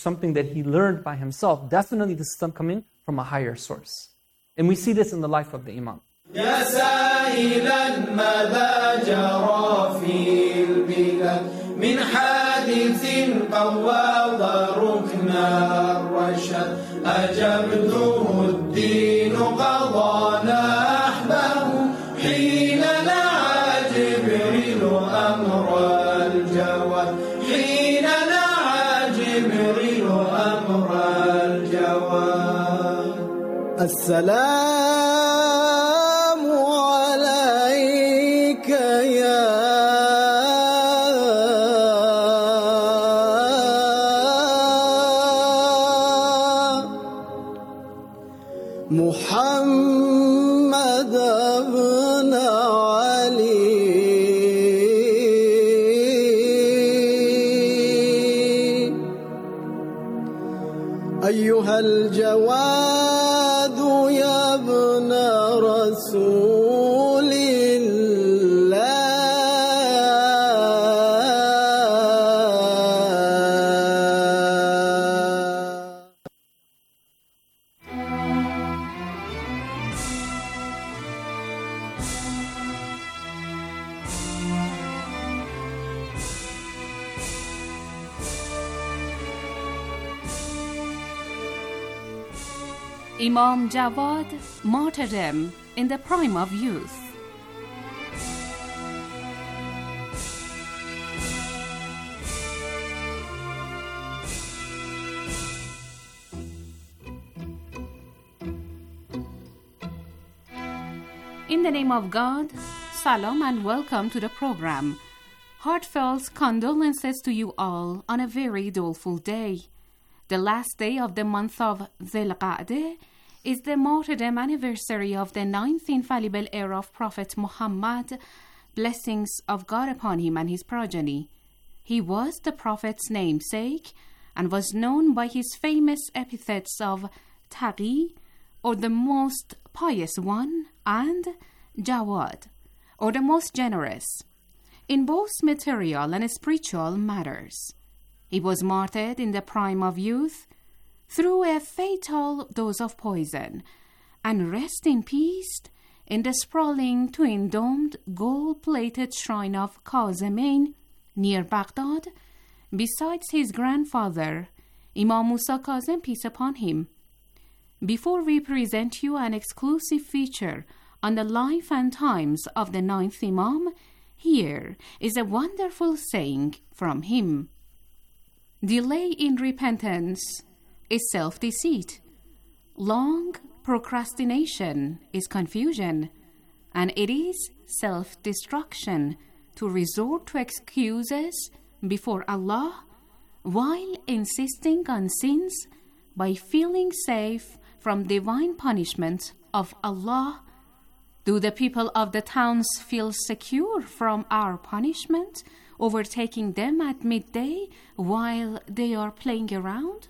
something that he learned by himself. Definitely this is coming from a higher source. And we see this in the life of the Imam. يا سائلا ماذا جرى في البلاد من حادث قوض ركن الرشاد أجبته الدين قضانا أحبه حين نعى جبريل أمر الجواد حين نعى جبريل أمر الجواد السلام عليك يا محمد بن علي أيها الجواد يا ابن رسول Imam Jawad, martyrdom in the prime of youth. In the name of God, salam and welcome to the program. Heartfelt condolences to you all on a very doleful day. The last day of the month of Dhul Qa'dah is the martyrdom anniversary of the 9th infallible heir of Prophet Muhammad, blessings of God upon him and his progeny. He was the Prophet's namesake and was known by his famous epithets of Taqi, or the most pious one, and Jawad, or the most generous, in both material and spiritual matters. He was martyred in the prime of youth through a fatal dose of poison, and rest in peace in the sprawling twin-domed gold-plated shrine of Kazemain near Baghdad, besides his grandfather, Imam Musa Kazem, peace upon him. Before we present you an exclusive feature on the life and times of the 9th Imam, here is a wonderful saying from him. Delay in repentance is self-deceit. Long procrastination is confusion, and it is self-destruction to resort to excuses before Allah while insisting on sins by feeling safe from divine punishment of Allah. Do the people of the towns feel secure from our punishment, overtaking them at midday while they are playing around?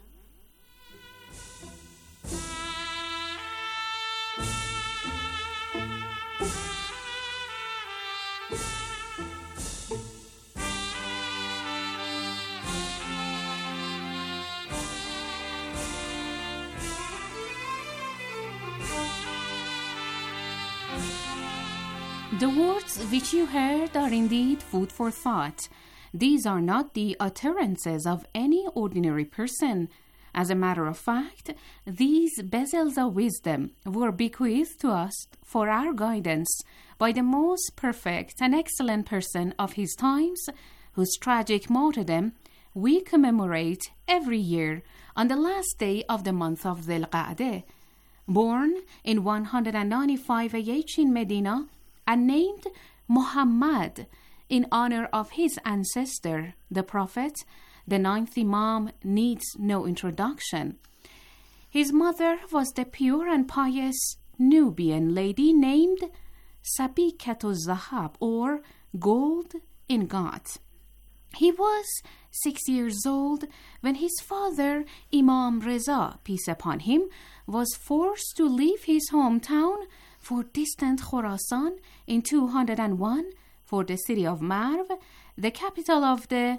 The words which you heard are indeed food for thought. These are not the utterances of any ordinary person. As a matter of fact, these bezels of wisdom were bequeathed to us for our guidance by the most perfect and excellent person of his times, whose tragic martyrdom we commemorate every year on the last day of the month of Dhul Qa'dah. Born in 195 AH in Medina and named Muhammad in honor of his ancestor, the Prophet, the 9th Imam needs no introduction. His mother was the pure and pious Nubian lady named Sabiqatu Zahab, or Gold Ingot. He was 6 years old when his father, Imam Reza, peace upon him, was forced to leave his hometown for distant Khorasan in 201 for the city of Marv, the capital of the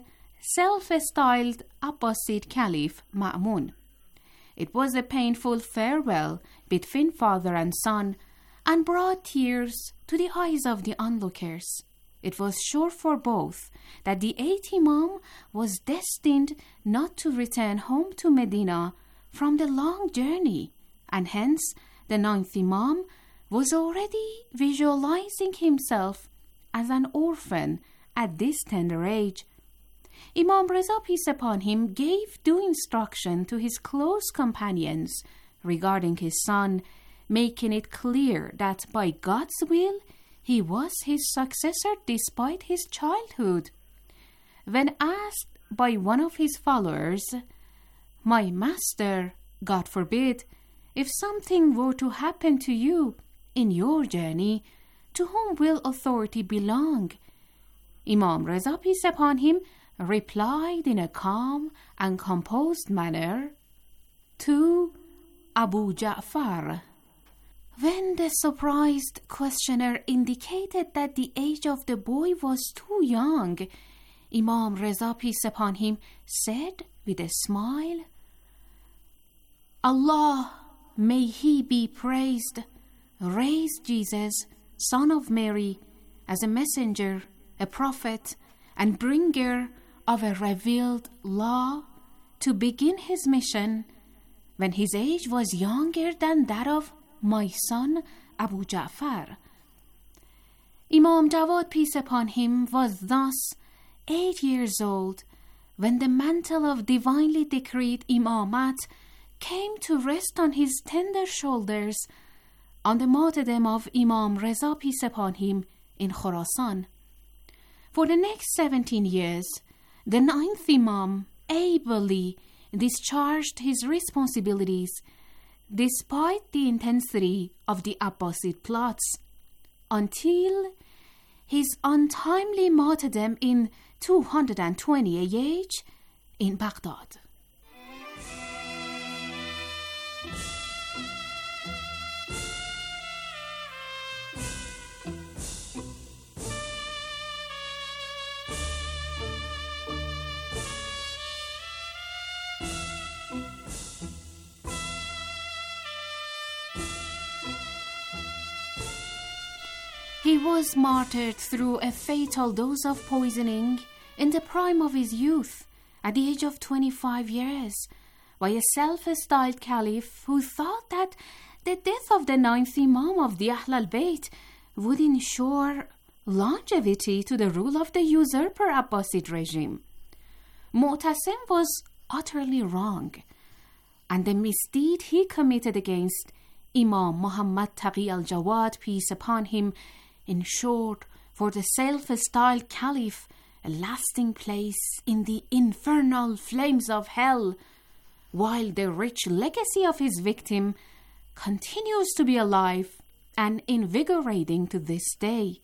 self-styled Abbasid Caliph Ma'mun. It was a painful farewell between father and son and brought tears to the eyes of the onlookers. It was sure for both that the 8th Imam was destined not to return home to Medina from the long journey, and hence the 9th Imam was already visualizing himself as an orphan at this tender age. Imam Reza, peace upon him, gave due instruction to his close companions regarding his son, making it clear that by God's will he was his successor despite his childhood. When asked by one of his followers, "My master, God forbid, if something were to happen to you in your journey, to whom will authority belong?" Imam Reza, peace upon him, replied in a calm and composed manner, "To Abu Ja'far." When the surprised questioner indicated that the age of the boy was too young, Imam Reza, peace upon him, said with a smile, "Allah, may he be praised, raised Jesus, son of Mary, as a messenger, a prophet, and bringer of a revealed law to begin his mission when his age was younger than that of my son Abu Ja'far." Imam Jawad, peace upon him, was thus 8 years old when the mantle of divinely decreed imamat came to rest on his tender shoulders on the martyrdom of Imam Reza, peace upon him, in Khorasan. For the next 17 years, the 9th Imam ably discharged his responsibilities despite the intensity of the Abbasid plots, until his untimely martyrdom in 220 AH in Baghdad. He was martyred through a fatal dose of poisoning in the prime of his youth, at the age of 25 years, by a self-styled caliph who thought that the death of the 9th Imam of the Ahl al-Bayt would ensure longevity to the rule of the usurper Abbasid regime. Mu'tasim was utterly wrong, and the misdeed he committed against Imam Muhammad Taqi al-Jawad, peace upon him, ensured for the self-styled caliph a lasting place in the infernal flames of hell, while the rich legacy of his victim continues to be alive and invigorating to this day.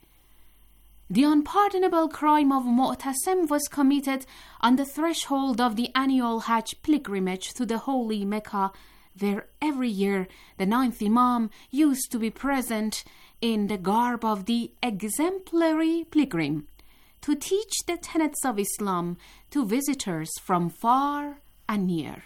The unpardonable crime of Mu'tasim was committed on the threshold of the annual Hajj pilgrimage to the holy Mecca, where every year the 9th Imam used to be present in the garb of the exemplary pilgrim to teach the tenets of Islam to visitors from far and near.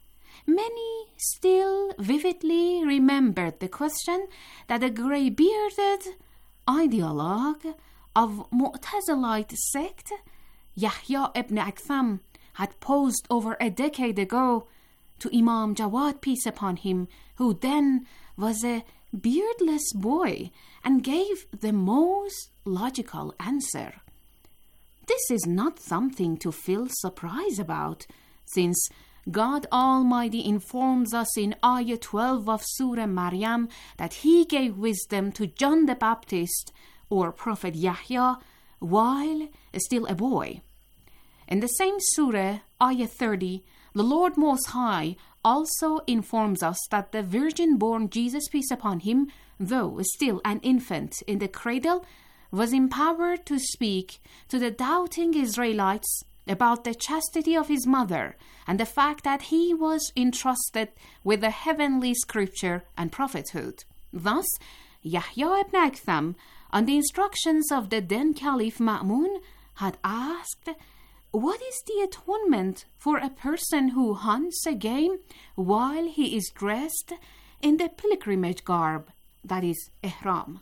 Many still vividly remembered the question that a grey-bearded ideologue of Mu'tazilite sect, Yahya ibn Aktham, had posed over a decade ago to Imam Jawad, peace upon him, who then was a beardless boy, and gave the most logical answer. This is not something to feel surprise about, since God Almighty informs us in Ayah 12 of Surah Maryam that He gave wisdom to John the Baptist, or Prophet Yahya, while still a boy. In the same Surah, Ayah 30, the Lord Most High also informs us that the virgin-born Jesus, peace upon him, though still an infant in the cradle, was empowered to speak to the doubting Israelites about the chastity of his mother and the fact that he was entrusted with the heavenly scripture and prophethood. Thus, Yahya ibn Aktham, on the instructions of the then Caliph Ma'mun, had asked what is the atonement for a person who hunts a game while he is dressed in the pilgrimage garb, that is, ihram?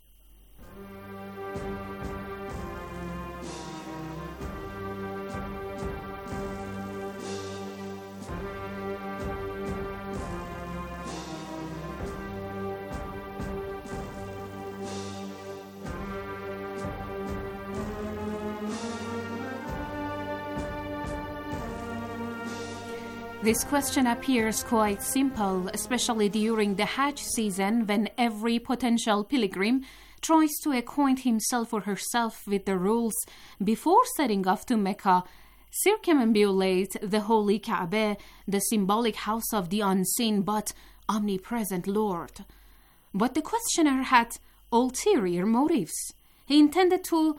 This question appears quite simple, especially during the Hajj season when every potential pilgrim tries to acquaint himself or herself with the rules before setting off to Mecca, circumambulate the holy Kaaba, the symbolic house of the unseen but omnipresent Lord. But the questioner had ulterior motives. He intended to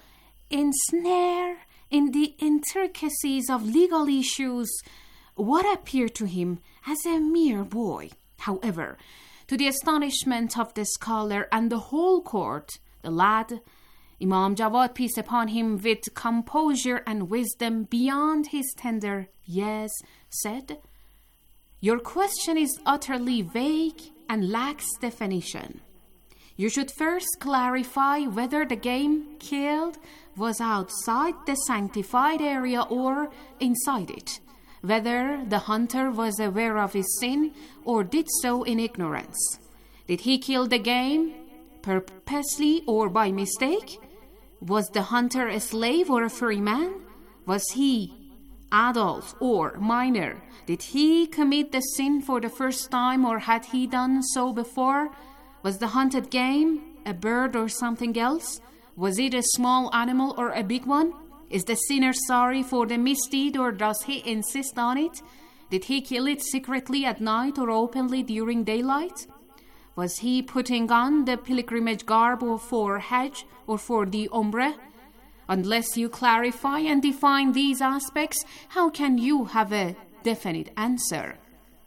ensnare in the intricacies of legal issues what appeared to him as a mere boy. However, to the astonishment of the scholar and the whole court, the lad, Imam Jawad, peace upon him, with composure and wisdom beyond his tender years, said, "Your question is utterly vague and lacks definition. You should first clarify whether the game killed was outside the sanctified area or inside it, whether the hunter was aware of his sin or did so in ignorance. Did he kill the game purposely or by mistake? Was the hunter a slave or a free man? Was he adult or minor? Did he commit the sin for the first time or had he done so before? Was the hunted game a bird or something else? Was it a small animal or a big one? Is the sinner sorry for the misdeed or does he insist on it? Did he kill it secretly at night or openly during daylight? Was he putting on the pilgrimage garb or for Hajj or for the Umrah? Unless you clarify and define these aspects, how can you have a definite answer?"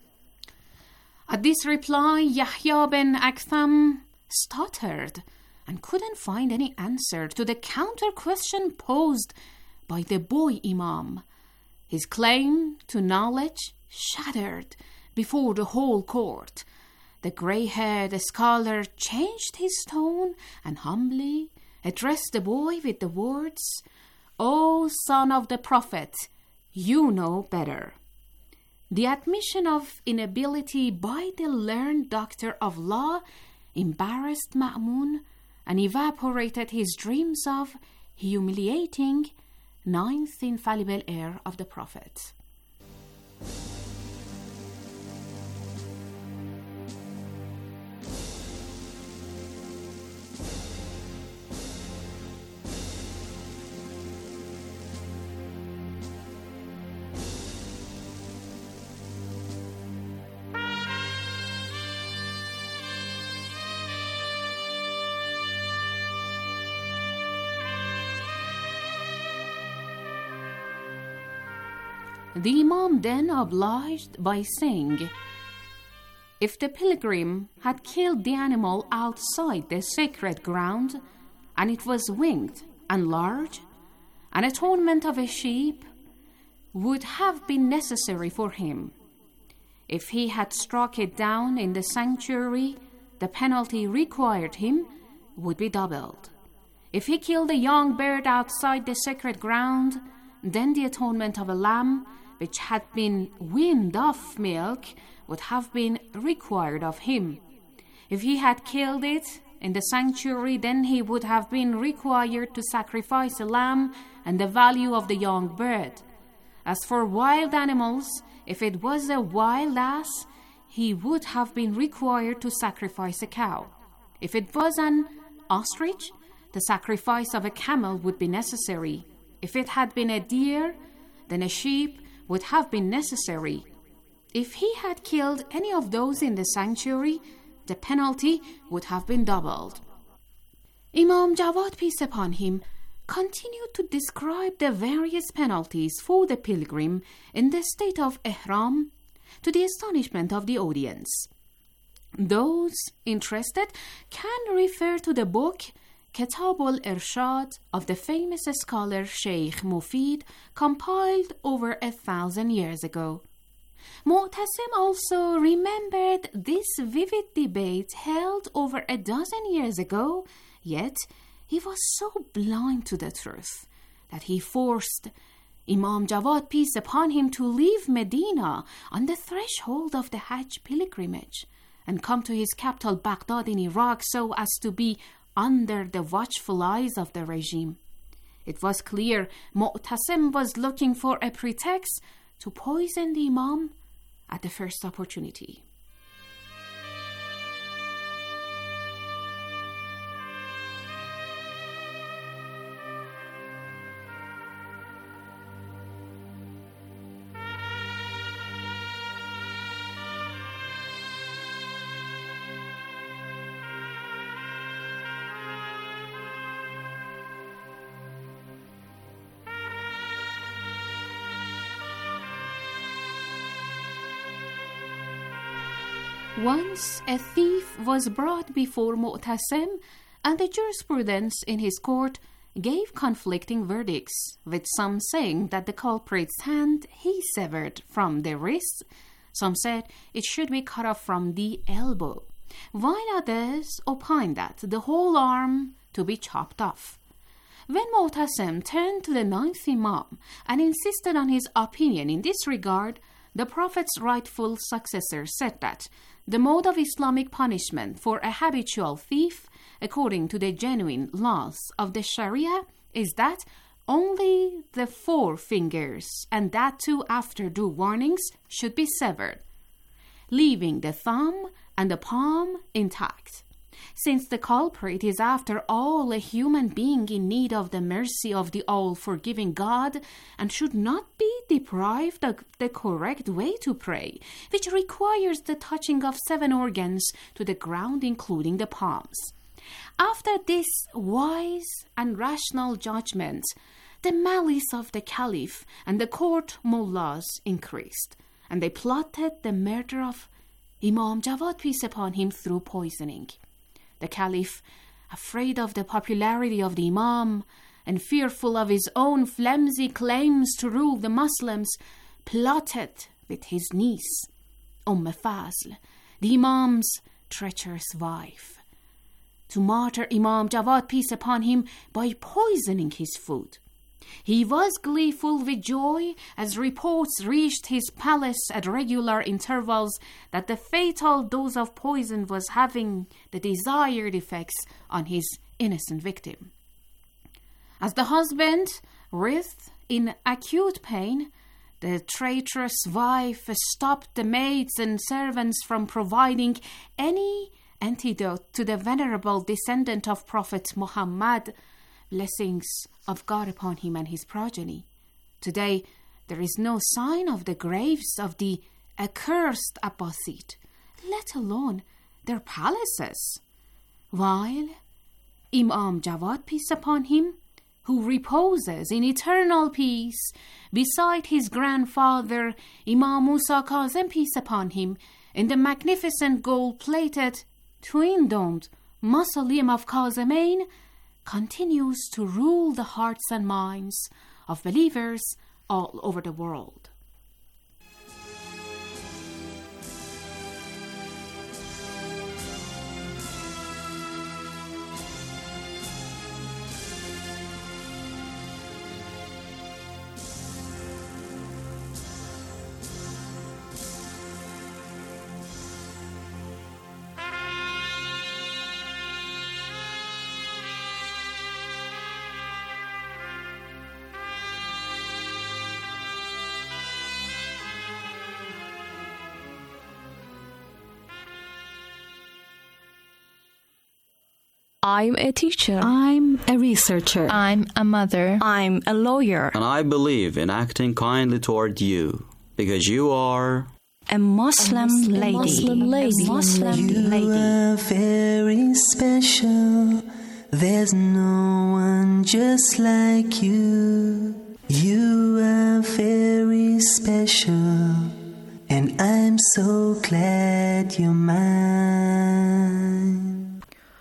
At this reply, Yahya bin Aktham stuttered and couldn't find any answer to the counter question posed by the boy Imam. His claim to knowledge shattered before the whole court. The gray-haired scholar changed his tone and humbly addressed the boy with the words, "O son of the Prophet, you know better." The admission of inability by the learned doctor of law embarrassed Ma'mun and evaporated his dreams of humiliating ninth infallible heir of the Prophet. The Imam then obliged by saying, "If the pilgrim had killed the animal outside the sacred ground, and it was winged and large, an atonement of a sheep would have been necessary for him. If he had struck it down in the sanctuary, the penalty required him would be doubled. If he killed a young bird outside the sacred ground, then the atonement of a lamb which had been weaned off milk would have been required of him. If he had killed it in the sanctuary, then he would have been required to sacrifice a lamb and the value of the young bird. As for wild animals, if it was a wild ass, he would have been required to sacrifice a cow. If it was an ostrich, the sacrifice of a camel would be necessary. If it had been a deer, then a sheep would have been necessary. If he had killed any of those in the sanctuary, the penalty would have been doubled." Imam Jawad, peace upon him, continued to describe the various penalties for the pilgrim in the state of ihram, to the astonishment of the audience. Those interested can refer to the book Kitab al-Irshad of the famous scholar Sheikh Mufid, compiled over 1,000 years ago. Mu'tasim also remembered this vivid debate held over 12 years ago, yet he was so blind to the truth that he forced Imam Jawad, peace upon him, to leave Medina on the threshold of the Hajj pilgrimage and come to his capital Baghdad in Iraq so as to be under the watchful eyes of the regime. It was clear Mu'tasim was looking for a pretext to poison the Imam at the first opportunity. Once a thief was brought before Mu'tasim, and the jurisprudence in his court gave conflicting verdicts, with some saying that the culprit's hand he severed from the wrist, some said it should be cut off from the elbow, while others opined that the whole arm to be chopped off. When Mu'tasim turned to the 9th Imam and insisted on his opinion in this regard, the Prophet's rightful successor said that the mode of Islamic punishment for a habitual thief, according to the genuine laws of the Sharia, is that only the 4 fingers, and that too after due warnings, should be severed, leaving the thumb and the palm intact. Since the culprit is after all a human being in need of the mercy of the all-forgiving God and should not be deprived of the correct way to pray, which requires the touching of 7 organs to the ground, including the palms. After this wise and rational judgment, the malice of the caliph and the court mullahs increased, and they plotted the murder of Imam Jawad, peace upon him, through poisoning. The caliph, afraid of the popularity of the Imam and fearful of his own flimsy claims to rule the Muslims, plotted with his niece, Fazl, the Imam's treacherous wife, to martyr Imam Jawad, peace upon him, by poisoning his food. He was gleeful with joy as reports reached his palace at regular intervals that the fatal dose of poison was having the desired effects on his innocent victim. As the husband writhed in acute pain, the traitorous wife stopped the maids and servants from providing any antidote to the venerable descendant of Prophet Muhammad, blessings of God upon him and his progeny. Today, there is no sign of the graves of the accursed Abbasid, let alone their palaces, while Imam Jawad, peace upon him, who reposes in eternal peace beside his grandfather Imam Musa Kazem, peace upon him, in the magnificent gold-plated, twin-domed mausoleum of Kazemain, continues to rule the hearts and minds of believers all over the world. I'm a teacher. I'm a researcher. I'm a mother. I'm a lawyer. And I believe in acting kindly toward you, because you are a Muslim lady. You are very special. There's no one just like you. You are very special, and I'm so glad you're mine.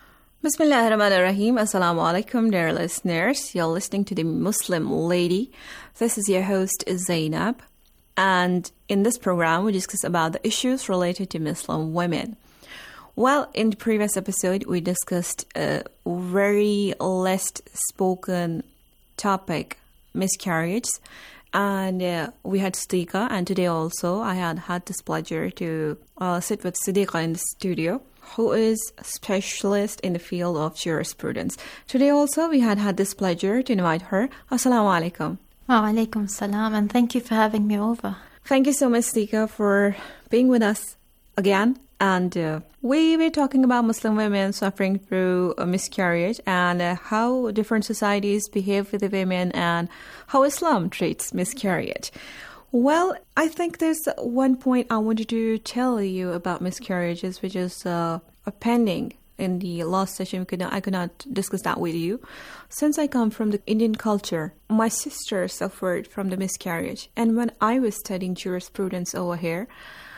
Bismillahirrahmanirrahim. Assalamu alaikum, dear listeners. You're listening to The Muslim Lady. This is your host, Zainab. And in this program, we discuss about the issues related to Muslim women. Well, in the previous episode, we discussed a very less spoken topic, miscarriage. And we had Siddiqa, and today also I had this pleasure to sit with Siddiqa in the studio, who is a specialist in the field of jurisprudence. Today also we had this pleasure to invite her. Assalamu alaikum. Wa alaikum salam, and thank you for having me over. Thank you so much, Siddiqa, for being with us again. And we were talking about Muslim women suffering through a miscarriage and how different societies behave with the women and how Islam treats miscarriage. Well, I think there's one point I wanted to tell you about miscarriages, which is pending in the last session. I could not discuss that with you. Since I come from the Indian culture, my sister suffered from the miscarriage. And when I was studying jurisprudence over here,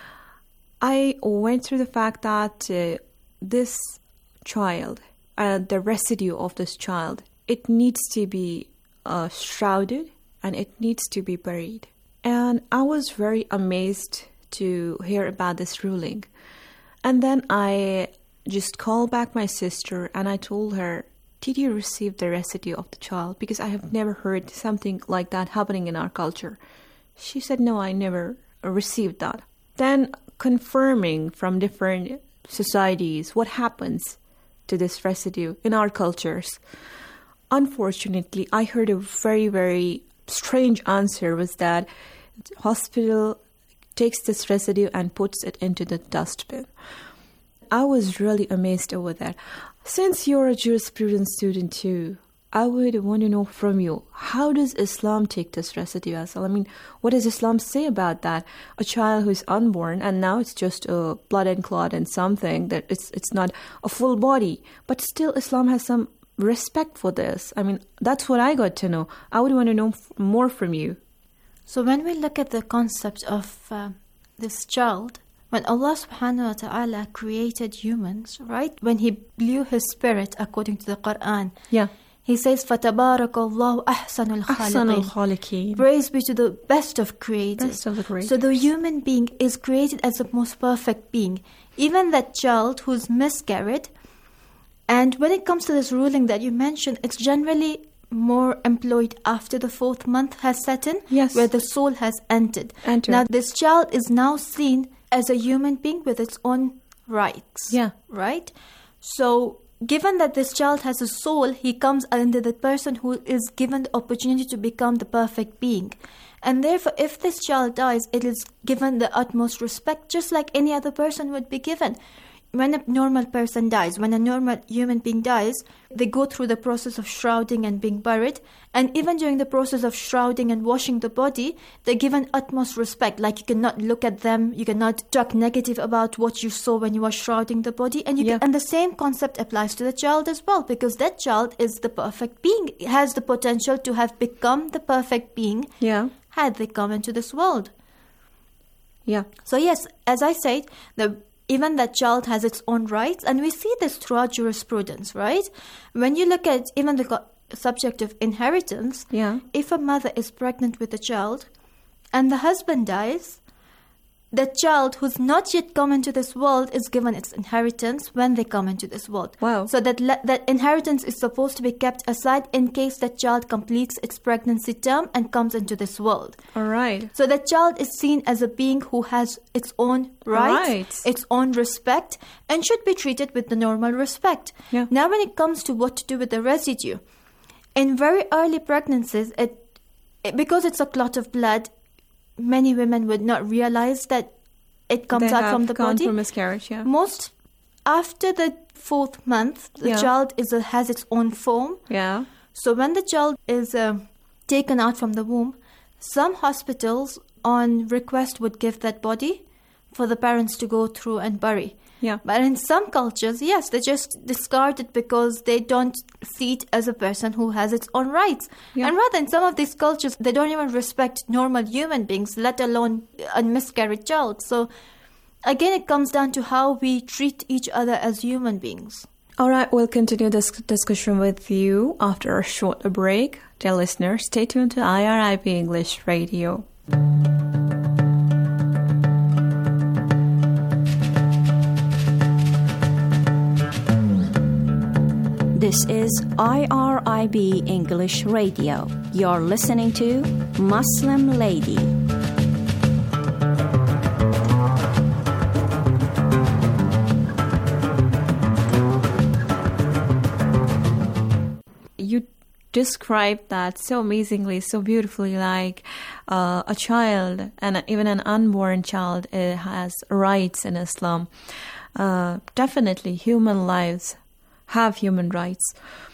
I went through the fact that this child, the residue of this child, it needs to be shrouded and it needs to be buried. And I was very amazed to hear about this ruling. And then I just called back my sister and I told her, did you receive the residue of the child? Because I have never heard something like that happening in our culture. She said, no, I never received that. Then confirming from different societies what happens to this residue in our cultures. Unfortunately, I heard a very, very strange answer was that the hospital takes this residue and puts it into the dustbin. I was really amazed over that. Since you're a jurisprudence student too, I would want to know from you, how does Islam take this residue as well? I mean, what does Islam say about that? A child who is unborn and now it's just a blood and clot and something that it's not a full body, but still Islam has some respect for this. I mean, that's what I got to know. I would want to know more from you. So when we look at the concept of this child, when Allah subhanahu wa ta'ala created humans, right? When He blew His spirit according to the Quran. Yeah. He says, فَتَبَارَكَ اللَّهُ أَحْسَنُ الْخَالِقِينَ. Praise be to the best of creators. Best of the creators. So the human being is created as the most perfect being. Even that child who's miscarried. And when it comes to this ruling that you mentioned, it's generally more employed after the 4th month has set in. Yes. Where the soul has entered. Now this child is now seen as a human being with its own rights. Yeah. Right? So given that this child has a soul, he comes under the person who is given the opportunity to become the perfect being. And therefore, if this child dies, it is given the utmost respect, just like any other person would be given. When a normal person dies, when a normal human being dies, they go through the process of shrouding and being buried. And even during the process of shrouding and washing the body, they're given utmost respect. Like you cannot look at them, you cannot talk negative about what you saw when you were shrouding the body. And and the same concept applies to the child as well, because that child is the perfect being. It has the potential to have become the perfect being had they come into this world. Yeah. So yes, as I said, even that child has its own rights, and we see this throughout jurisprudence, right? When you look at even the subject of inheritance, if a mother is pregnant with a child and the husband dies, the child who's not yet come into this world is given its inheritance when they come into this world. Wow. So that inheritance is supposed to be kept aside in case that child completes its pregnancy term and comes into this world. All right. So that child is seen as a being who has its own rights, its own respect, and should be treated with the normal respect. Yeah. Now when it comes to what to do with the residue, in very early pregnancies, because it's a clot of blood, many women would not realize that it comes out from the body. From miscarriage, Most after the 4th month, the child has its own foam. Yeah. So when the child is taken out from the womb, some hospitals on request would give that body for the parents to go through and bury. Yeah. But in some cultures, yes, they just discard it because they don't see it as a person who has its own rights. Yeah. And rather, in some of these cultures, they don't even respect normal human beings, let alone a miscarried child. So, again, it comes down to how we treat each other as human beings. All right, we'll continue this discussion with you after a short break. Dear listeners, stay tuned to IRIB English Radio. This is IRIB English Radio. You're listening to Muslim Lady. You described that so amazingly, so beautifully, like a child and even an unborn child has rights in Islam. Definitely, human lives have human rights.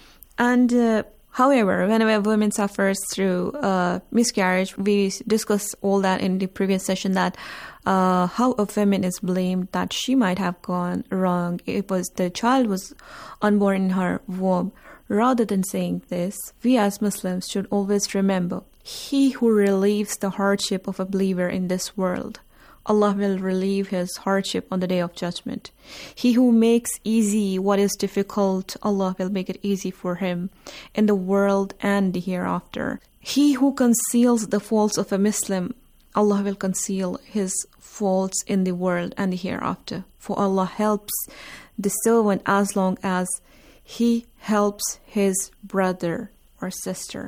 And however, whenever a woman suffers through miscarriage, we discussed all that in the previous session, that how a woman is blamed, that she might have gone wrong. It was the child was unborn in her womb. Rather than saying this, we as Muslims should always remember, he who relieves the hardship of a believer in this world, Allah will relieve his hardship on the day of judgment. He who makes easy what is difficult, Allah will make it easy for him in the world and the hereafter. He who conceals the faults of a Muslim, Allah will conceal his faults in the world and the hereafter. For Allah helps the servant as long as he helps his brother or sister.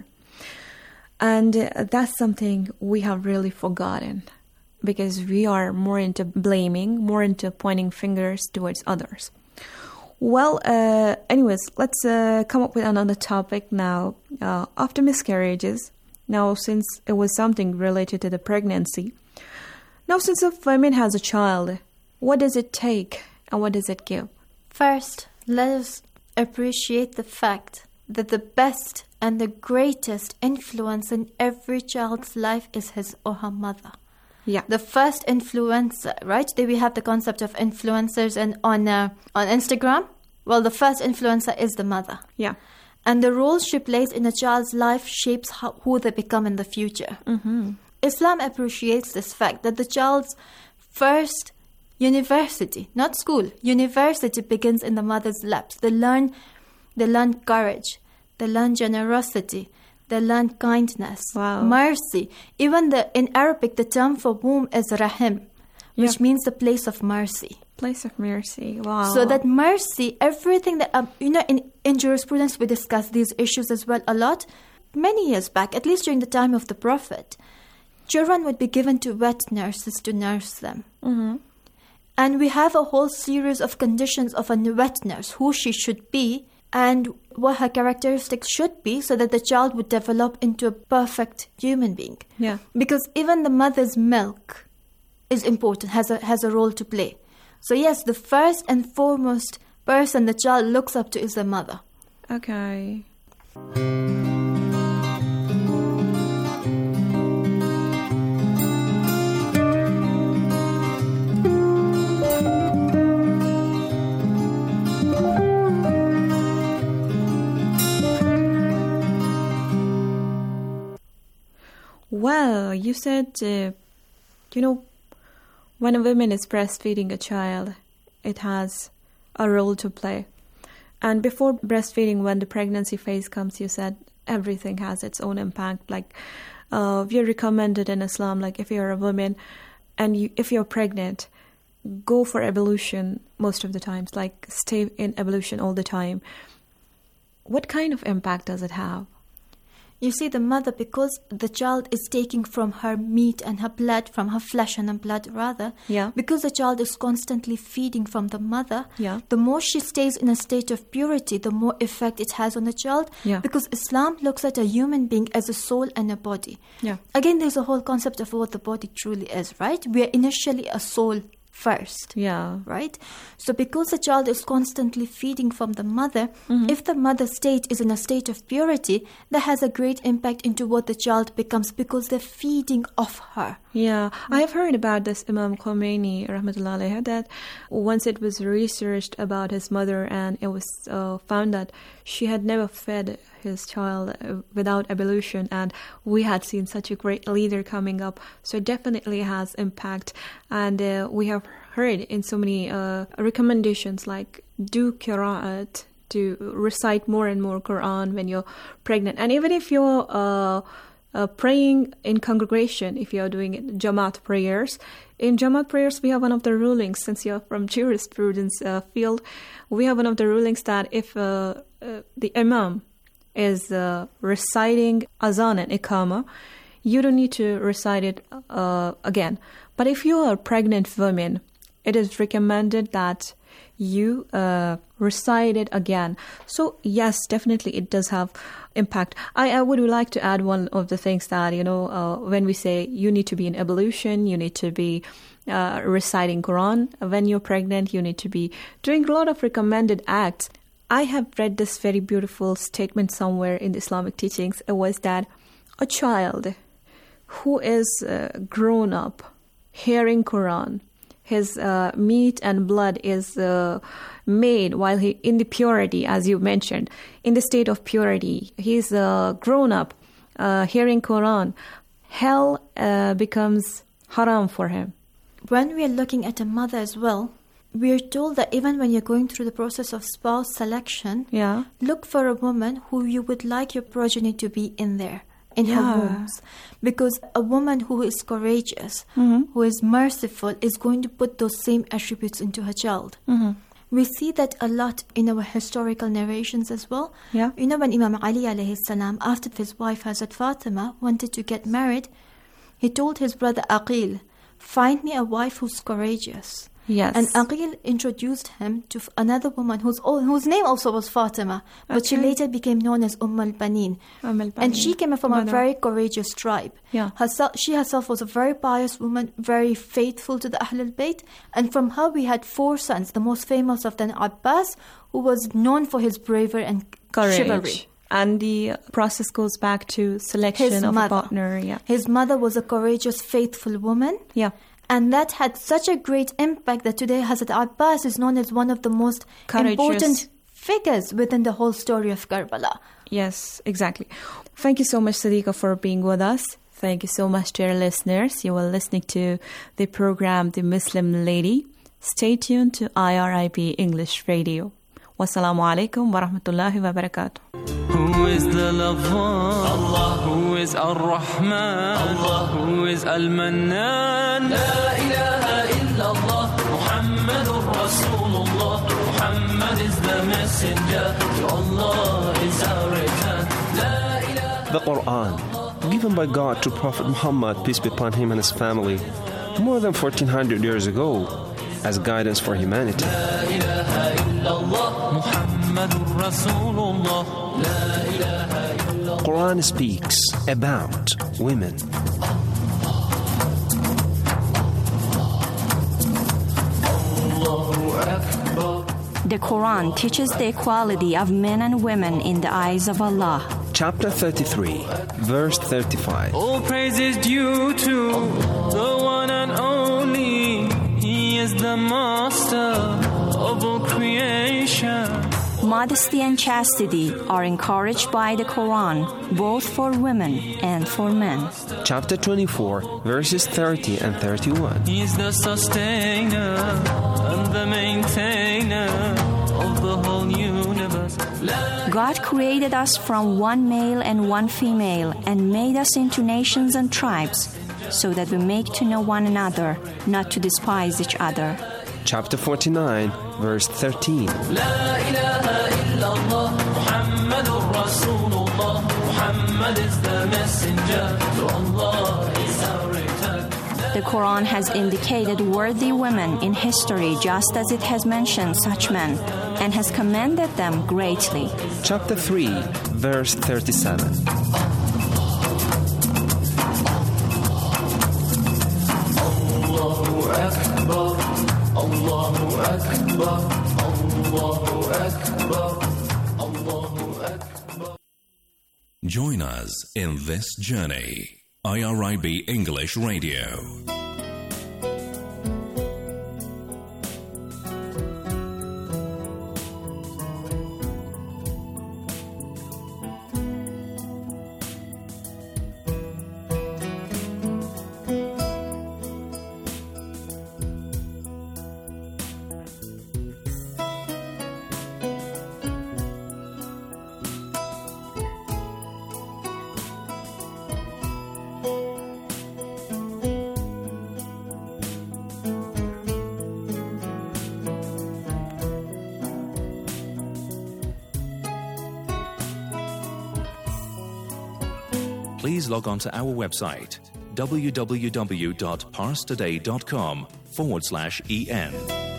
And that's something we have really forgotten, because we are more into blaming, more into pointing fingers towards others. Well, anyways, let's come up with another topic now. After miscarriages, now since it was something related to the pregnancy, now since a woman has a child, what does it take and what does it give? First, let us appreciate the fact that the best and the greatest influence in every child's life is his or her mother. Yeah. The first influencer, right? There we have the concept of influencers and on Instagram. Well, the first influencer is the mother. Yeah. And the role she plays in a child's life shapes who they become in the future. Mm-hmm. Islam appreciates this fact that the child's first university, not school, university begins in the mother's laps. They learn courage, they learn generosity, they learn kindness, mercy. Even in Arabic, the term for womb is rahim, which means the place of mercy. Place of mercy. Wow. So that mercy, everything that, in jurisprudence we discuss these issues as well a lot. Many years back, at least during the time of the Prophet, children would be given to wet nurses to nurse them. Mm-hmm. And we have a whole series of conditions of a wet nurse, who she should be and what her characteristics should be, so that the child would develop into a perfect human being. Yeah. Because even the mother's milk is important, has a role to play. So yes, the first and foremost person the child looks up to is the mother. Okay. Well, you said, when a woman is breastfeeding a child, it has a role to play. And before breastfeeding, when the pregnancy phase comes, you said everything has its own impact. Like, we recommended in Islam, like if you're a woman and if you're pregnant, go for ablution most of the times, like stay in ablution all the time. What kind of impact does it have? You see, the mother, because the child is taking from her meat and her blood, from her flesh and her blood rather, because the child is constantly feeding from the mother, the more she stays in a state of purity, the more effect it has on the child, because Islam looks at a human being as a soul and a body. Again, there's a whole concept of what the body truly is, right? We are initially a soul first, right? So because the child is constantly feeding from the mother, if the mother state is in a state of purity, that has a great impact into what the child becomes, because they're feeding off her. I have heard about this Imam Khomeini, rahmatullah alayhi, that once it was researched about his mother, and it was found that she had never fed his child without ablution, and we had seen such a great leader coming up. So it definitely has impact. And we have heard in so many recommendations like do qira'at, to recite more and more Quran when you're pregnant. And even if you're praying in congregation, if you're doing Jamaat prayers, in Jamaat prayers we have one of the rulings, since you're from jurisprudence field, we have one of the rulings that if the Imam is reciting Azan and Iqama, you don't need to recite it again. But if you are a pregnant woman, it is recommended that you recite it again. So yes, definitely it does have impact. I would like to add one of the things that, when we say you need to be in ablution, you need to be reciting Quran. When you're pregnant, you need to be doing a lot of recommended acts. I have read this very beautiful statement somewhere in the Islamic teachings. It was that a child who is grown up hearing Quran, his meat and blood is made while he in the purity, as you mentioned, in the state of purity. He's grown up hearing Quran. Hell becomes haram for him. When we are looking at a mother as well, we are told that even when you're going through the process of spouse selection, look for a woman who you would like your progeny to be in there. In her wombs, because a woman who is courageous, who is merciful, is going to put those same attributes into her child. We see that a lot in our historical narrations as well. When Imam Ali alayhi salam, after his wife Hazrat Fatima wanted to get married, he told his brother Aqil, find me a wife who's courageous. And Aqil introduced him to another woman whose name also was Fatima, but she later became known as al-Banin. And she came from a very courageous tribe. She herself was a very pious woman, very faithful to the Ahlul Bayt. And from her we had 4 sons, the most famous of them, Abbas, who was known for his bravery and chivalry. And the process goes back to selection of a partner. His mother was a courageous, faithful woman. And that had such a great impact that today Hazrat Abbas is known as one of the most important figures within the whole story of Karbala. Yes, exactly. Thank you so much, Sadiqa, for being with us. Thank you so much to our listeners. You were listening to the program The Muslim Lady. Stay tuned to IRIB English Radio. Wassalamu alaikum wa rahmatullahi wa barakatuh. Who is the lover? Allah. Who is Ar-Rahman? Allah. Who is Al-Mannan? La ilaha illallah. Muhammadur Rasulullah. Muhammad is the messenger. To Allah is our return. La ilaha. The Quran, given by God to Prophet Muhammad, peace be upon him and his family, more than 1400 years ago, as guidance for humanity. La ilaha illallah. Muhammadur Rasulullah. La ilaha illallah. Quran speaks about women. The Quran teaches the equality of men and women in the eyes of Allah. Chapter 33, verse 35. All praise is due to the one and only. He is the master of all creation. Modesty and chastity are encouraged by the Quran, both for women and for men. Chapter 24, verses 30 and 31. He is the sustainer and the maintainer of the whole universe. God created us from one male and one female and made us into nations and tribes, so that we make to know one another, not to despise each other. Chapter 49, verse 13. La ilaha illallah, Muhammadur Rasulullah. Muhammad is the messenger, to Allah is our return. The Quran has indicated worthy women in history just as it has mentioned such men, and has commended them greatly. Chapter 3, verse 37. Allahu Akbar, Allahu Akbar, Allahu Akbar, Allahu Akbar. Join us in this journey. IRIB English Radio. please log on to our website www.parstoday.com/en.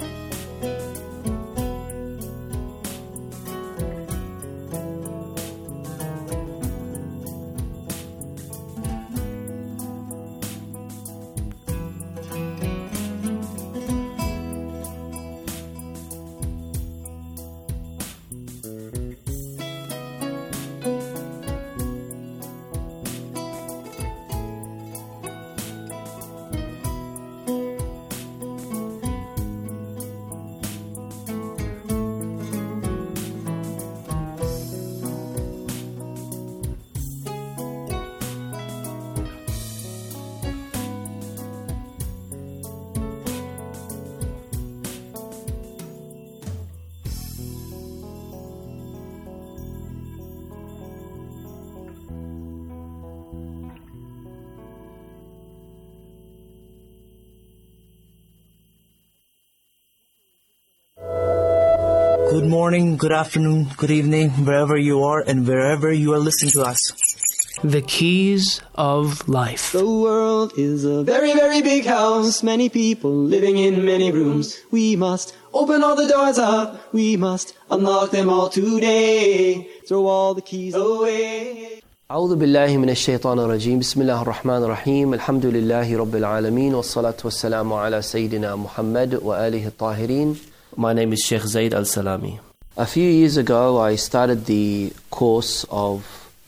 Good morning, good afternoon, good evening, wherever you are and wherever you are listening to us. The keys of life. The world is a very, very big house. Many people living in many rooms. We must open all the doors up. We must unlock them all today. Throw all the keys away. أعوذ بالله من الشيطان الرجيم. بسم الله الرحمن الرحيم. الحمد لله رب العالمين والصلاة والسلام على سيدنا محمد وآله الطاهرين. My name is Sheikh Zaid Al-Salami. A few years ago, I started the course of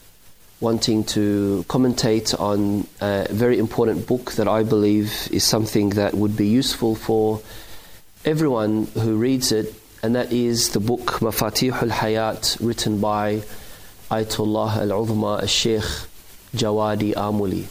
wanting to commentate on a very important book that I believe is something that would be useful for everyone who reads it, and that is the book Mafatih al-Hayat, written by Ayatollah al-Uzma al-Sheikh Jawadi Amuli.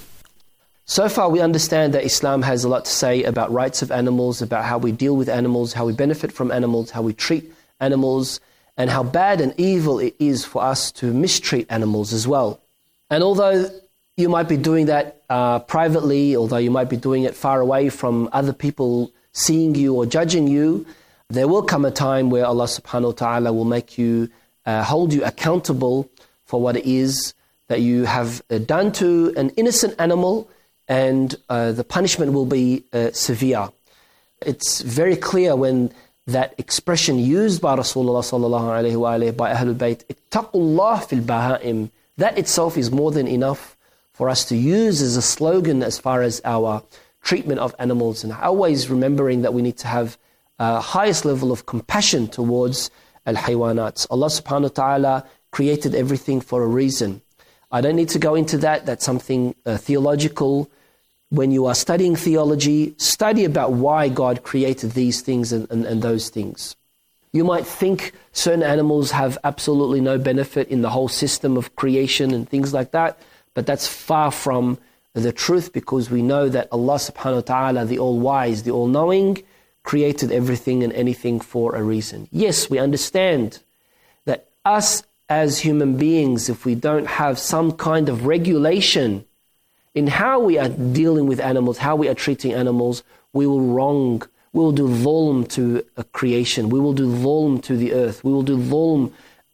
So far we understand that Islam has a lot to say about rights of animals, about how we deal with animals, how we benefit from animals, how we treat animals, and how bad and evil it is for us to mistreat animals as well. And although you might be doing that privately, although you might be doing it far away from other people seeing you or judging you, there will come a time where Allah subhanahu wa ta'ala will make you, hold you accountable for what it is that you have done to an innocent animal, and the punishment will be severe. It's very clear when that expression used by Rasulullah sallallahu alayhi wa alayhi, by Ahlul Bayt, ittaqullah fil baha'im, that itself is more than enough for us to use as a slogan as far as our treatment of animals, and always remembering that we need to have highest level of compassion towards al-haywanats. Allah subhanahu wa ta'ala created everything for a reason. I don't need to go into that. That's something theological. When you are studying theology, study about why God created these things and those things. You might think certain animals have absolutely no benefit in the whole system of creation and things like that, but that's far from the truth, because we know that Allah subhanahu wa ta'ala, the all-wise, the all-knowing, created everything and anything for a reason. Yes, we understand that us as human beings, if we don't have some kind of regulation in how we are dealing with animals, how we are treating animals, we will wrong, we will do dhulm to a creation, we will do dhulm to the earth, we will do dhulm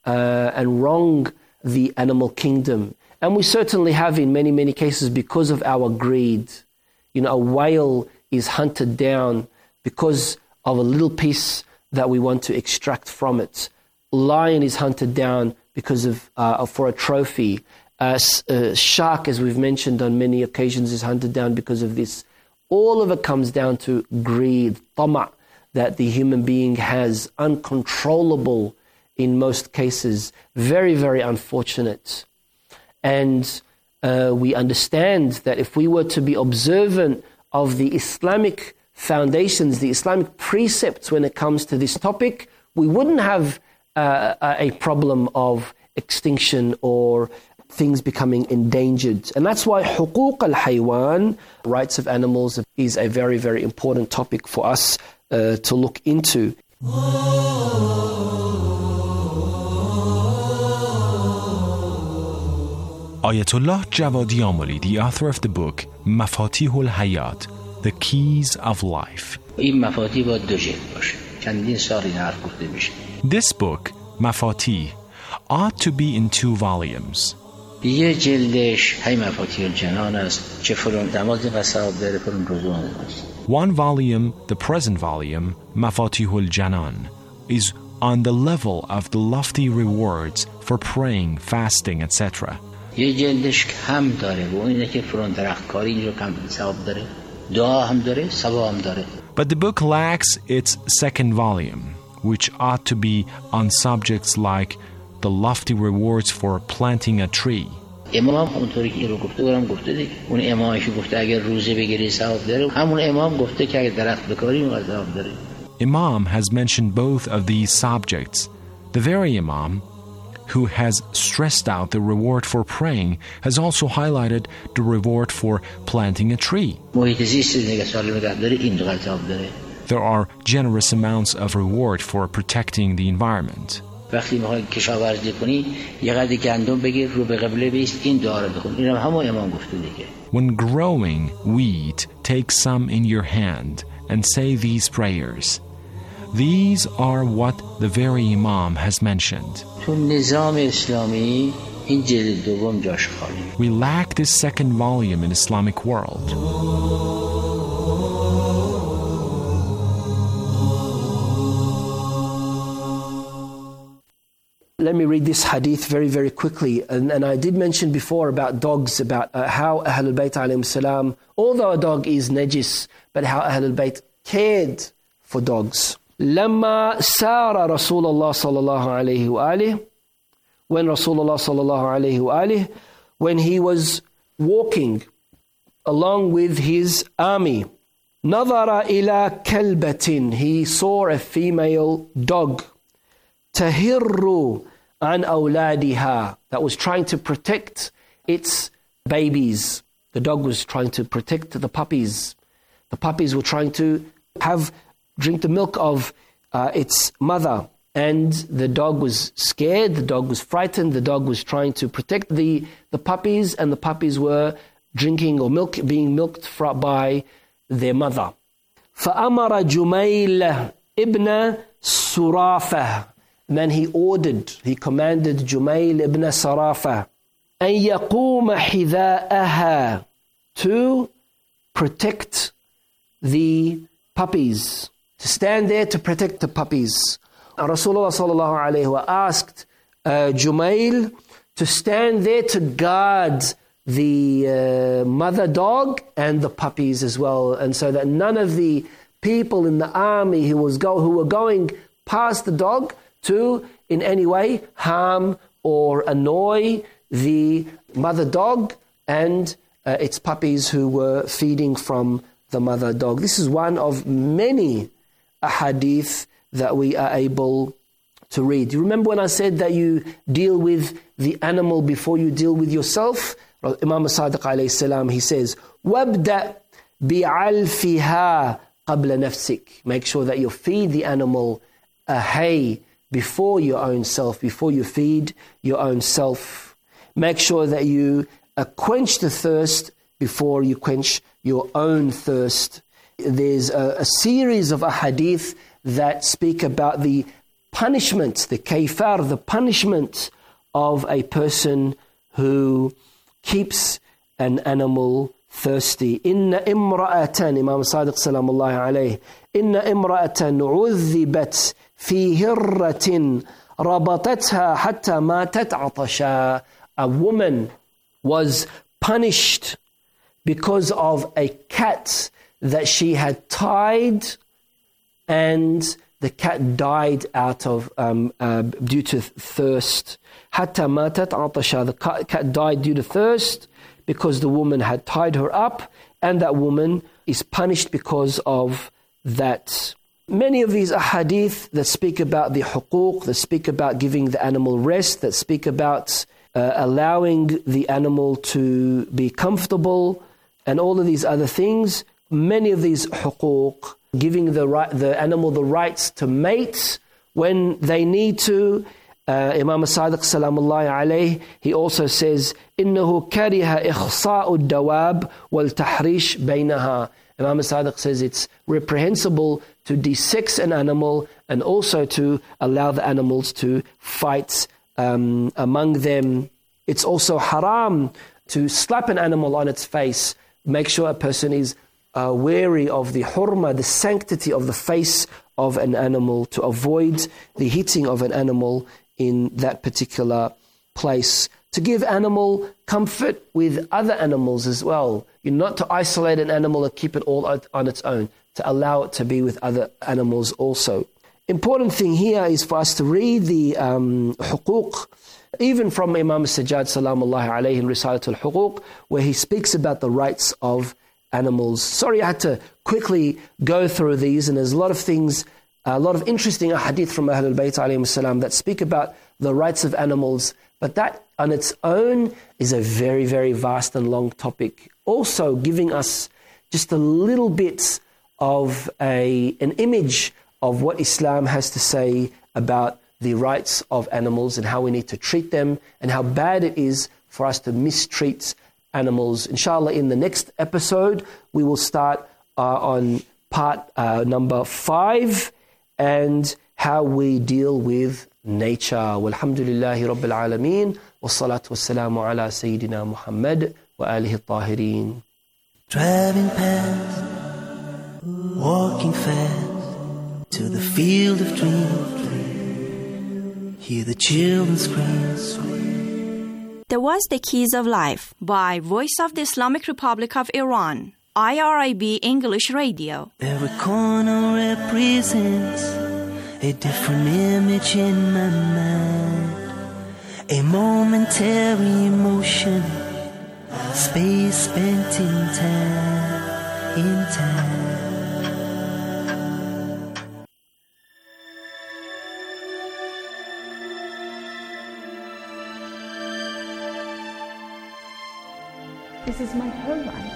and wrong the animal kingdom. And we certainly have in many, many cases because of our greed. You know, a whale is hunted down because of a little piece that we want to extract from it. Lion is hunted down because of for a trophy. Shark, as we've mentioned on many occasions, is hunted down because of this. All of it comes down to greed, tama', that the human being has, uncontrollable in most cases. Very, very unfortunate. And we understand that if we were to be observant of the Islamic foundations, the Islamic precepts when it comes to this topic, we wouldn't have a problem of extinction or things becoming endangered. And that's why huquq al-haywan, rights of animals, is a very, very important topic for us to look into. Ayatollah Jawadi Amuli, the author of the book Mafatih al-Hayat, The Keys of Life. This book, Mafatih, ought to be in 2 volumes. یه جلدش هی مفاتیح الجنان است چه فرون دماغی قصاب داره فرون رضوان است. One volume, the present volume, Mafatihul Janan, is on the level of the lofty rewards for praying, fasting, etc. یه جلدش کم داره و اینه که فرون درختکاری اینجا کم ثواب داره، دعا هم داره، ثواب هم داره. But the book lacks its second volume, which ought to be on subjects like the lofty rewards for planting a tree. امام اونطوری که این رو گفته برام گفته دیگه. اون امامی که گفته اگر روزه بگیری ثواب داره، همون امام گفته که اگر درخت بکاری اون ثواب داره. Imam has mentioned both of these subjects. The very Imam who has stressed out the reward for praying has also highlighted the reward for planting a tree. There are generous amounts of reward for protecting the environment. وقتی میخوای کشاورزی کنی یه قدری گندم بگیر رو به قبله بیست این دعا رو بخون. اینم همون امام گفته دیگه. When growing wheat, take some in your hand and say these prayers. These are what the very Imam has mentioned. تو نظام اسلامی این جلد دوم جاش خالی. We lack this second volume in Islamic world. Let me read this hadith very, very quickly. And I did mention before about dogs, about how Ahlul Bayt alayhim salam, although a dog is najis, but how Ahlul Bayt cared for dogs. لما سار رسول الله صلى الله عليه وآله, when Rasulullah صلى الله عليه وآله, when he was walking along with his army, نظر إلى كلبة, he saw a female dog, تهر عن أولادها, that was trying to protect its babies. The dog was trying to protect the puppies. The puppies were trying to drink the milk of its mother, and the dog was scared, the dog was frightened, the dog was trying to protect the puppies, and the puppies were drinking or being milked by their mother. فأمر جميل ابن سرافة, and then he commanded Jumail ibn Sarafa أن يقوم حذاءها, to protect the puppies, to stand there to protect the puppies. Rasulullah sallallahu alayhi wa asked Jumail to stand there to guard the mother dog and the puppies as well, and so that none of the people in the army who were going past the dog to in any way harm or annoy the mother dog and its puppies who were feeding from the mother dog. This is one of many ahadith that we are able to read. You remember when I said that you deal with the animal before you deal with yourself? Imam Sadiq alayhi salam, he says, وَابْدَأْ بِعَلْفِهَا قَبْلَ نَفْسِكَ. Make sure that you feed the animal a hay before your own self, before you feed your own self. Make sure that you quench the thirst before you quench your own thirst. There's a series of ahadith that speak about the punishment, the kayfar, the punishment of a person who keeps an animal thirsty. Inna imra'atan, Imam Sadiq salamullahi alayhi, Inna imra'atan udhibat fi hirratin rabatatha hatta matat atasha. A woman was punished because of a cat that she had tied, and the cat died out of due to thirst. Hatta matat atasha. The cat died due to thirst because the woman had tied her up, and that woman is punished because of that. Many of these ahadith that speak about the huquq, that speak about giving the animal rest, that speak about allowing the animal to be comfortable, and all of these other things, many of these huquq, giving the animal the rights to mate when they need to. Imam Sadiq salamullahi alayhi, he also says, إِنَّهُ كَرِهَ إِخْصَاءُ الدَّوَابِ وَالْتَحْرِيشِ بَيْنَهَا. Imam Sadiq says it's reprehensible to desex an animal and also to allow the animals to fight among them. It's also haram to slap an animal on its face. Make sure a person is wary of the hurma, the sanctity of the face of an animal, to avoid the hitting of an animal in that particular place. To give animal comfort with other animals as well. You're not to isolate an animal and keep it all on its own, to allow it to be with other animals also. Important thing here is for us to read the huquq, even from Imam Sajjad salamullahi alayhi in Risalat al-Huquq, where he speaks about the rights of animals. Sorry, I had to quickly go through these, and there's a lot of things, a lot of interesting hadith from Ahlul Bayt alayhim salam that speak about the rights of animals, but that on its own is a very, very vast and long topic. Also giving us just a little bit of an image of what Islam has to say about the rights of animals and how we need to treat them and how bad it is for us to mistreat animals. Inshallah, in the next episode, we will start on part number 5 and how we deal with nature. Walhamdulillahi Rabbil Alameen. Wassalatu wassalamu ala Sayyidina Muhammad wa alihi tahirin. Driving past, walking fast to the field of dreams. Hear the children scream. There was The Keys of Life by Voice of the Islamic Republic of Iran, IRIB English Radio. Every corner represents a different image in my mind. A momentary emotion, space spent in time. This is my homeland.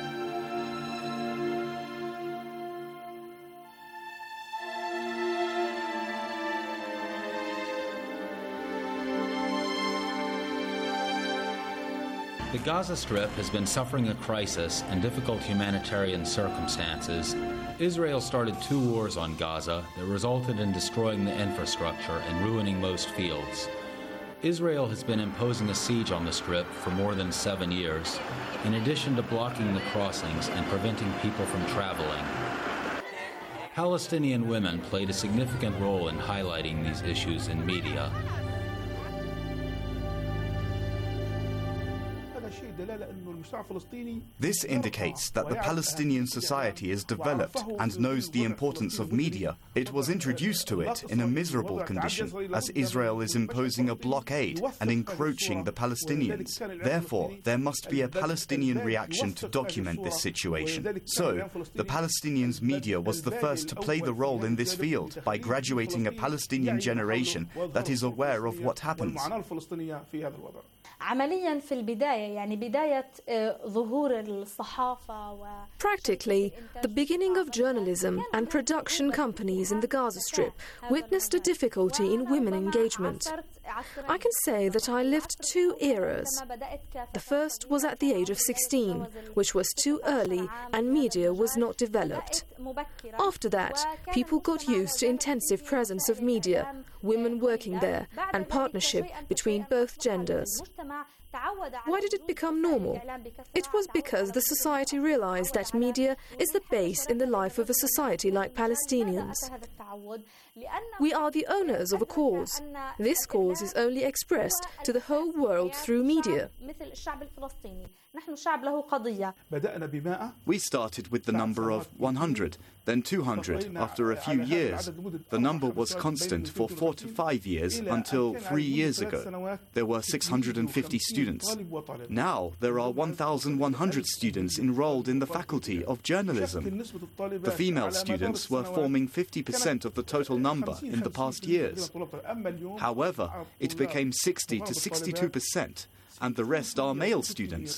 The Gaza Strip has been suffering a crisis and difficult humanitarian circumstances. Israel started 2 wars on Gaza that resulted in destroying the infrastructure and ruining most fields. Israel has been imposing a siege on the Strip for more than 7 years, in addition to blocking the crossings and preventing people from traveling. Palestinian women played a significant role in highlighting these issues in media. This indicates that the Palestinian society is developed and knows the importance of media. It was introduced to it in a miserable condition, as Israel is imposing a blockade and encroaching the Palestinians. Therefore, there must be a Palestinian reaction to document this situation. So, the Palestinians' media was the first to play the role in this field by graduating a Palestinian generation that is aware of what happens. Practically, the beginning of journalism and production companies in the Gaza Strip witnessed a difficulty in women engagement. I can say that I lived 2 eras. The first was at the age of 16, which was too early and media was not developed. After that, people got used to intensive presence of media, women working there, and partnership between both genders. Why did it become normal? It was because the society realized that media is the base in the life of a society like Palestinians. We are the owners of a cause. This cause is only expressed to the whole world through media. We started with the number of 100, then 200 after a few years. The number was constant for 4 to 5 years until 3 years ago. There were 650 students. Now there are 1,100 students enrolled in the faculty of journalism. The female students were forming 50% of the total number in the past years. However, it became 60 to 62%. And the rest are male students.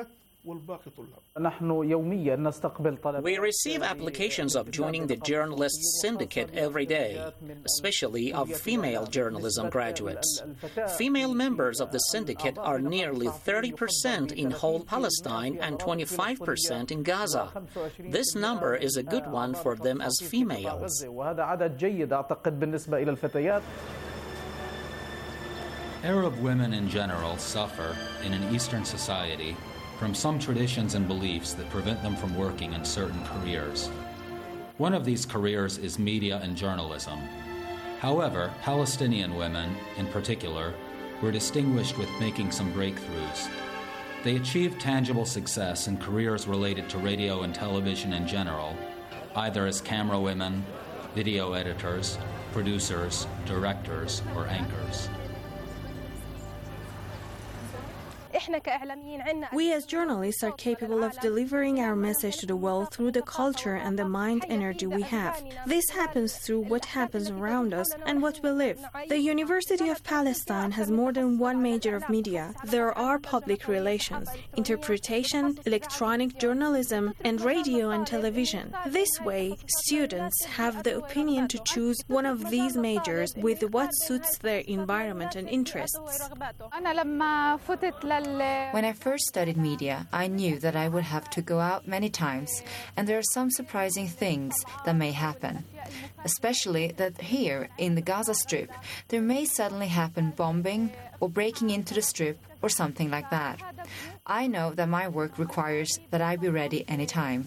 We receive applications of joining the Journalists Syndicate every day, especially of female journalism graduates. Female members of the syndicate are nearly 30% in whole Palestine and 25% in Gaza. This number is a good one for them as females. Arab women in general suffer, in an Eastern society, from some traditions and beliefs that prevent them from working in certain careers. One of these careers is media and journalism. However, Palestinian women, in particular, were distinguished with making some breakthroughs. They achieved tangible success in careers related to radio and television in general, either as camera women, video editors, producers, directors, or anchors. We as journalists are capable of delivering our message to the world through the culture and the mind energy we have. This happens through what happens around us and what we live. The University of Palestine has more than one major of media. There are public relations, interpretation, electronic journalism, and radio and television. This way, students have the opinion to choose one of these majors with what suits their environment and interests. When I first studied media, I knew that I would have to go out many times, and there are some surprising things that may happen. Especially that here, in the Gaza Strip, there may suddenly happen bombing or breaking into the Strip or something like that. I know that my work requires that I be ready anytime.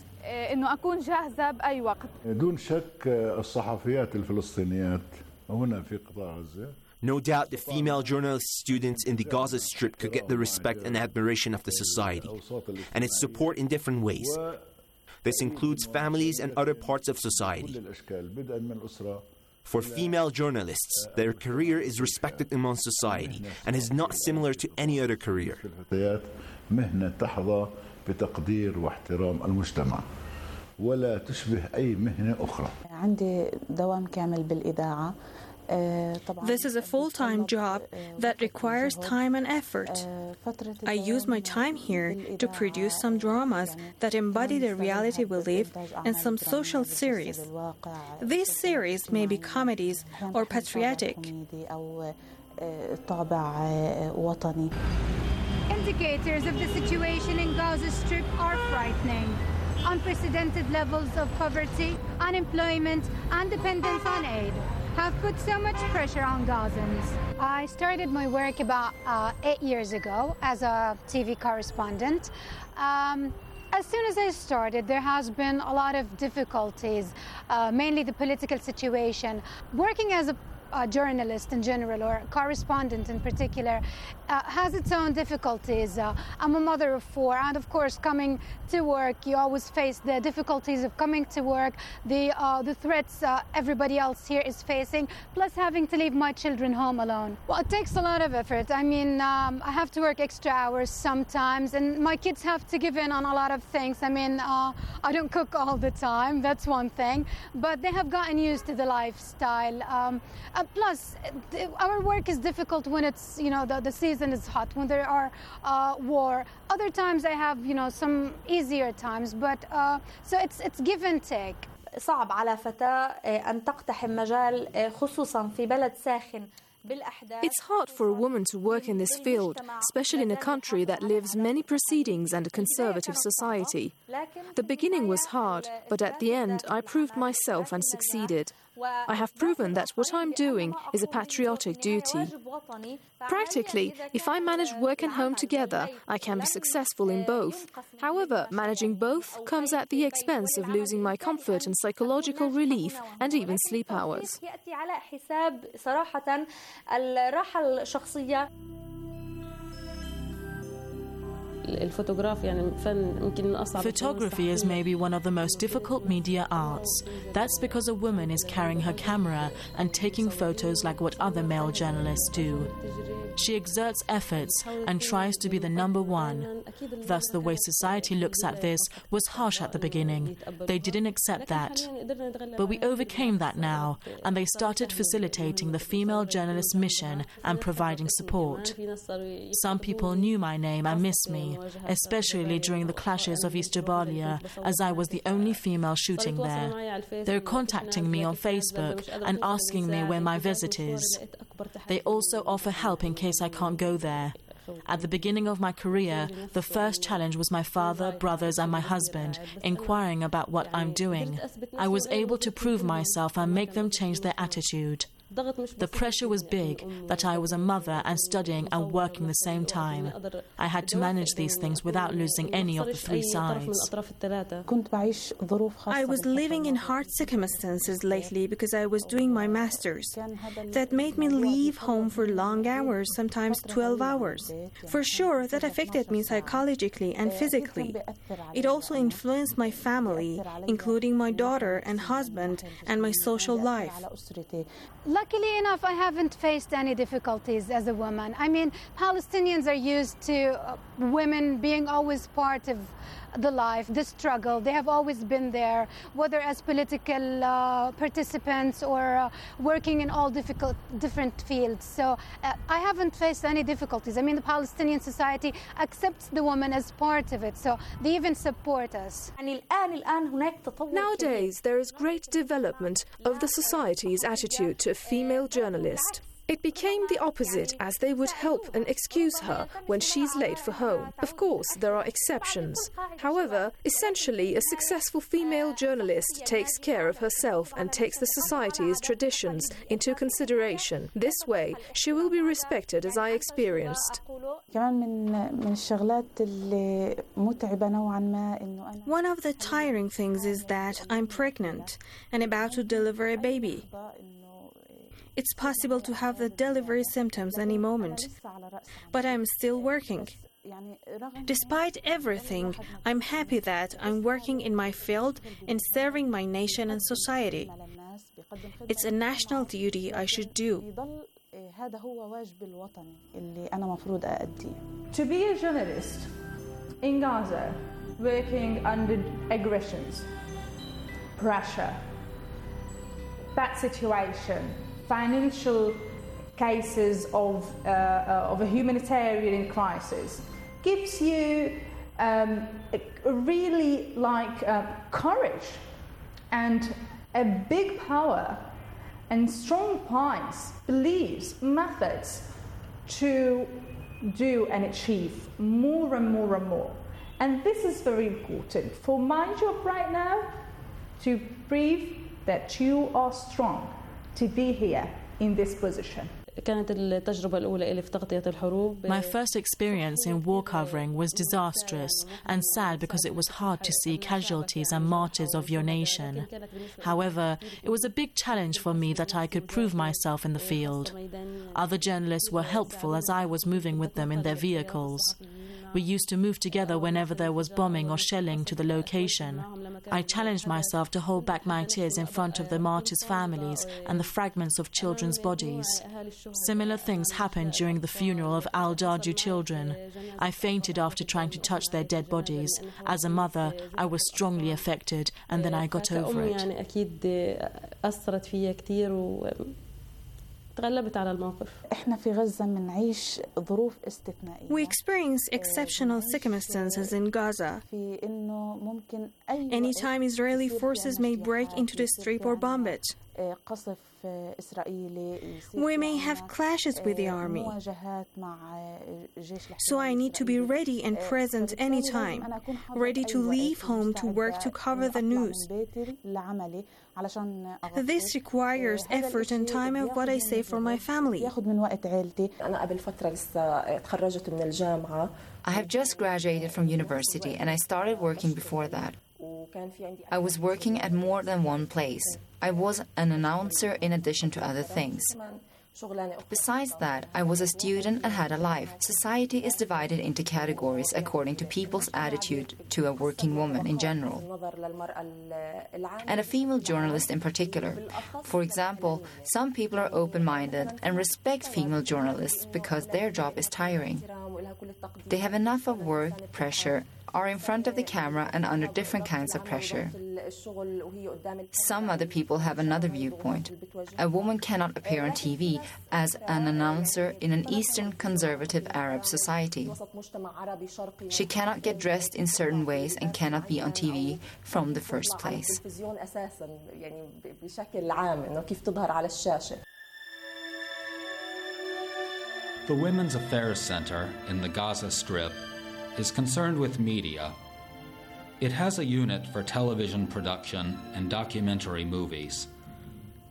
دون شك الصحفيات الفلسطينيات هنا في قطاع غزة. No doubt the female journalist students in the Gaza Strip could get the respect and admiration of the society, and its support in different ways. This includes families and other parts of society. For female journalists, their career is respected among society and is not similar to any other career. مهنة تحظى بتقدير واحترام المجتمع ولا تشبه أي مهنة أخرى. عندي دوام كامل بالإذاعة. This is a full-time job that requires time and effort. I use my time here to produce some dramas that embody the reality we live and some social series. These series may be comedies or patriotic. Indicators of the situation in Gaza Strip are frightening. Unprecedented levels of poverty, unemployment, and dependence on aid have put so much pressure on Gazans. I started my work about 8 years ago as a TV correspondent. As soon as I started, there has been a lot of difficulties, mainly the political situation. Working as a journalist in general, or correspondent in particular, has its own difficulties. I'm a mother of 4, and of course, coming to work, you always face the difficulties of coming to work, the threats everybody else here is facing, plus having to leave my children home alone. Well, it takes a lot of effort. I mean, I have to work extra hours sometimes, and my kids have to give in on a lot of things. I mean, I don't cook all the time, that's one thing, but they have gotten used to the lifestyle. Plus, our work is difficult when it's, the season is hot, when there are war. Other times I have, some easier times, but so it's give and take. صعب على فتاة أن تقتحم مجال خصوصا في بلد ساخن. It's hard for a woman to work in this field, especially in a country that lives many proceedings and a conservative society. The beginning was hard, but at the end I proved myself and succeeded. I have proven that what I'm doing is a patriotic duty. Practically, if I manage work and home together, I can be successful in both. However, managing both comes at the expense of losing my comfort and psychological relief and even sleep hours. Photography is maybe one of the most difficult media arts. That's because a woman is carrying her camera and taking photos like what other male journalists do. She exerts efforts and tries to be the number one. Thus, the way society looks at this was harsh at the beginning. They didn't accept that. But we overcame that now, and they started facilitating the female journalist mission and providing support. Some people knew my name and missed me, especially during the clashes of East Jabalia, as I was the only female shooting there. They're contacting me on Facebook and asking me where my visit is. They also offer help in case I can't go there. At the beginning of my career, the first challenge was my father, brothers, and my husband inquiring about what I'm doing. I was able to prove myself and make them change their attitude. The pressure was big that I was a mother and studying and working at the same time. I had to manage these things without losing any of the three sides. I was living in hard circumstances lately because I was doing my master's. That made me leave home for long hours, sometimes 12 hours. For sure, that affected me psychologically and physically. It also influenced my family, including my daughter and husband, and my social life. Luckily enough, I haven't faced any difficulties as a woman. I mean, Palestinians are used to women being always part of the life, the struggle. They have always been there, whether as political participants or working in all different fields. So I haven't faced any difficulties. I mean, the Palestinian society accepts the woman as part of it, so they even support us. Nowadays, there is great development of the society's attitude to a female journalist. It became the opposite, as they would help and excuse her when she's late for home. Of course, there are exceptions. However, essentially, a successful female journalist takes care of herself and takes the society's traditions into consideration. This way, she will be respected, as I experienced. One of the tiring things is that I'm pregnant and about to deliver a baby. It's possible to have the delivery symptoms any moment, but I'm still working. Despite everything, I'm happy that I'm working in my field and serving my nation and society. It's a national duty I should do. To be a journalist in Gaza, working under aggressions, pressure, bad situation, financial cases of a humanitarian crisis, gives you really courage and a big power and strong points, beliefs, methods to do and achieve more and more and more. And this is very important for my job right now, to prove that you are strong to be here in this position. My first experience in war covering was disastrous and sad because it was hard to see casualties and martyrs of your nation. However, it was a big challenge for me that I could prove myself in the field. Other journalists were helpful as I was moving with them in their vehicles. We used to move together whenever there was bombing or shelling to the location. I challenged myself to hold back my tears in front of the martyrs' families and the fragments of children's bodies. Similar things happened during the funeral of Al Darju children. I fainted after trying to touch their dead bodies. As a mother, I was strongly affected, and then I got over it. We experience exceptional circumstances in Gaza. Anytime Israeli forces may break into the strip or bomb it. We may have clashes with the army. So I need to be ready and present anytime, ready to leave home to work to cover the news. This requires effort and time of what I say for my family. I have just graduated from university and I started working before that. I was working at more than one place. I was an announcer in addition to other things. Besides that, I was a student and had a life. Society is divided into categories according to people's attitude to a working woman in general, and a female journalist in particular. For example, some people are open-minded and respect female journalists because their job is tiring. They have enough of work, pressure, are in front of the camera and under different kinds of pressure. Some other people have another viewpoint. A woman cannot appear on TV as an announcer in an Eastern conservative Arab society. She cannot get dressed in certain ways and cannot be on TV from the first place. The Women's Affairs Center in the Gaza Strip is concerned with media. It has a unit for television production and documentary movies.